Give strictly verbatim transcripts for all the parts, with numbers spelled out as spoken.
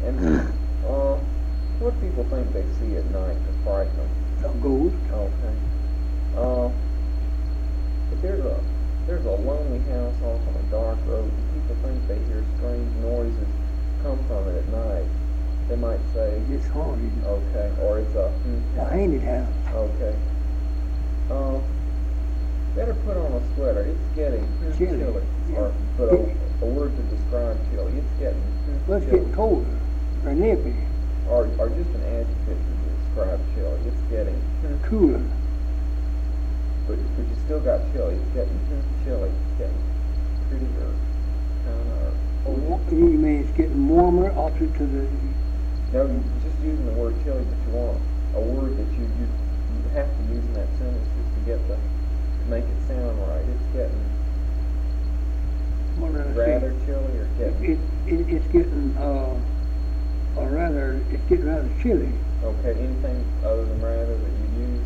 And uh, what do people think they see at night to frighten them? A ghost. Okay. Uh, if there's a there's a lonely house off on a dark road, and people think they hear strange noises come from it at night, they might say, It's haunted. okay, or it's a hmm, A haunted house. okay. Uh, better put on a sweater. It's getting too Chilly. chilly. Yeah. Or put a, a word to describe chilly. It's getting too Well, it's chilly. getting colder. Or nippy. Or, or just an adjective to describe chilly. It's getting too Cooler. But, but you still got chilly. It's getting too chilly. It's getting prettier. Kind of. Oh, You mean it's getting warmer opposite to the... no, you're just using the word chilly, but you want a word that you, you, you have to use in that sentence just to get the, to make it sound right. It's getting What did I say? rather chilly or getting, It, it, it's getting, uh, or rather, it's getting rather chilly. okay, anything other than rather that you use?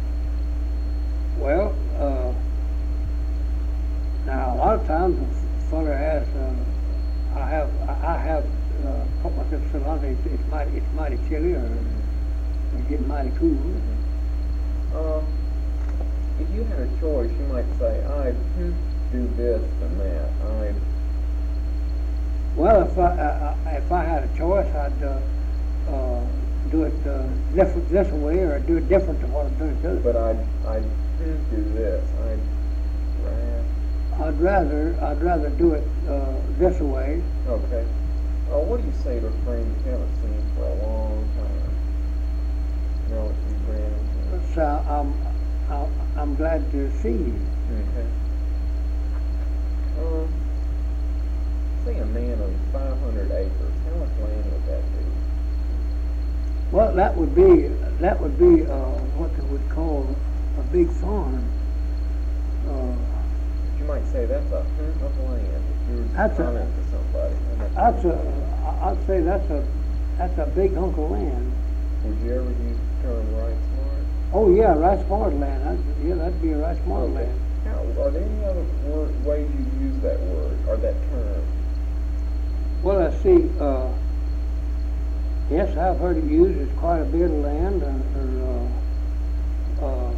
Well, uh, now a lot of times a fella has, uh, I have, I I have, uh, put myself so long, it's, it's mighty, it's mighty chilly, or it's getting mighty cool. Um, if you had a choice, you might say, I'd do this and that. I'd, Well, if I, I, I- if I had a choice, I'd, uh, uh, do it, uh, different, this way, or do it different to what I'm doing to but I'd, I'd do this. I'd, ra- I'd rather, I'd rather do it, uh, this way. okay. Uh, what do you say to a friend you haven't seen for a long time? You know, if you ran into. So I'm, I'm, I'm glad to see you. Okay. Um, say a man owns five hundred acres. How much land would that be? Well, that would be, that would be, uh, what they would call a big farm. Uh, You might say that's a hunk of land if you were That's a- talking to somebody. that's a, I- I'd say that's a, that's a big hunk of land. Would you ever use the term right smart? Oh, yeah, right smart land. That's, yeah, that'd be a right smart Okay. land. How, are there any other word, ways you use that word or that term? Well, I see, uh, yes, I've heard it used as quite a bit of land, or, or uh, uh,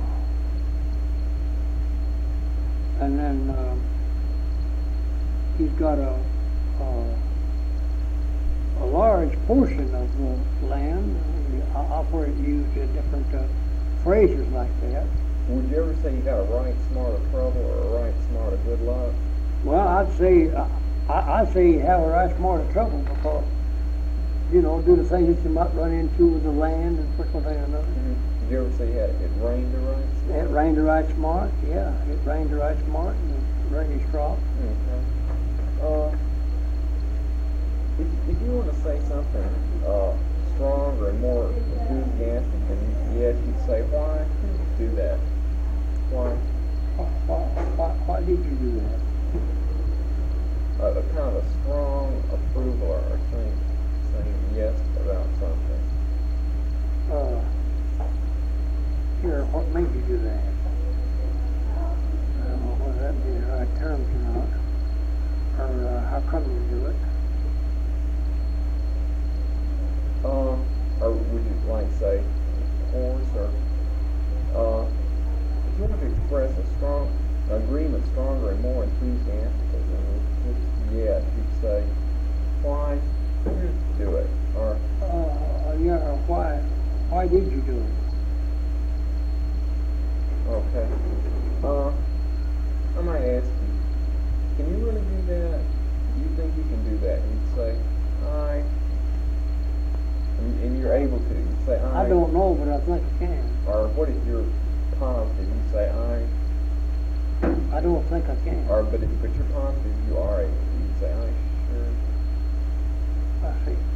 and then, uh, he's got a, a, a large portion of the land. I- I've heard it used in different, uh, phrases like that. Would you ever say you got a right smart of trouble or a right smart of good luck? Well, I'd say, I, I'd say you have a right smart of trouble, because, you know, do the things that you might run into with the land and such one thing or another. Mm-hmm. Did you ever say you had it rained a right smart? It rained a right smart, yeah. It rained a right smart, and it rained a strong. Okay. Uh, if, if you want to say something uh, stronger and more enthusiastic than yes, you'd say, why do that? Why? Why, why, why, why did you do that? Uh, a kind of a strong approval or saying, saying yes about something. Uh, here, what made you do that? I don't know whether that be the right term or not, or uh, how come you do it. Uh, or would you like to say, of course, or uh, if you want to express a strong agreement, stronger and more enthusiastically than just yes, you'd say, why do it? Or Uh, yeah, or why, why did you do it? okay. Uh, I might ask you, can you really do that? Do you think you can do that? And you'd say, I, and, and you're able to. You'd say, I. I don't know, but I think I can. Or what if you're positive? You say, I. I don't think I can. Or, but if but you're positive, you are able to. You'd say, I sure. I see.